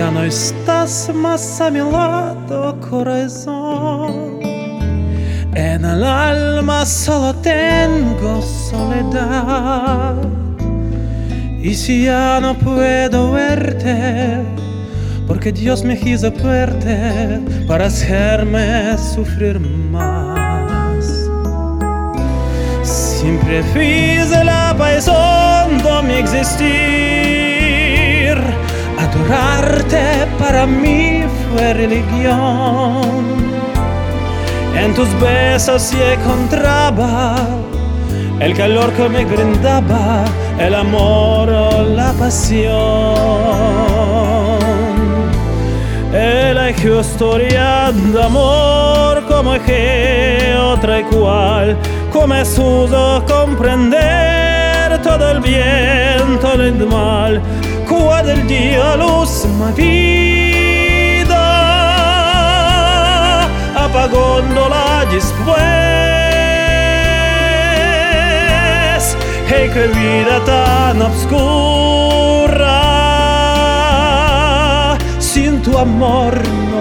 ya no estás más a mi lado, corazón. En el alma solo tengo soledad. Y si ya no puedo verte, porque Dios me quiso verte para hacerme sufrir más. Siempre fuiste la pasión de mi existir. Adorarte para mí fue religión. En tus besos yo encontraba el calor que me brindaba, el amor o la pasión. E la historia de amor como que otra igual, come suso comprender todo el bien, todo el mal, cuando el día luz mi vida, apagándola después. Hey, qué vida tan obscura, sin tu amor no